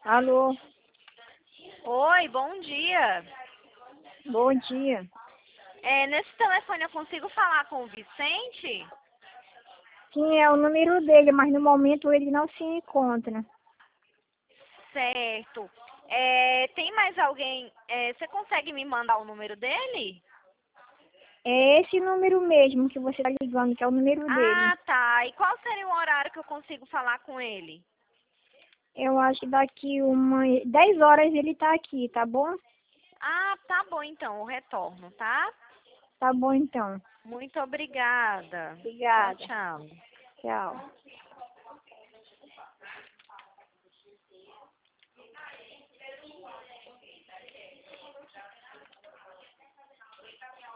Alô, Oi, bom dia. bom dia. Nesse telefone eu consigo falar com o Vicente? Sim, é o número dele, mas no momento ele não se encontra. Certo. Tem mais alguém? Você consegue me mandar o número dele? É esse número mesmo que você está ligando, que é o número dele. Ah, tá. E qual seria o horário que eu consigo falar com ele? Eu acho que daqui 10 horas ele tá aqui, tá bom? Ah, tá bom então, eu retorno, tá? Tá bom então. Muito obrigada. Tchau, Obrigada. tchau. Tchau.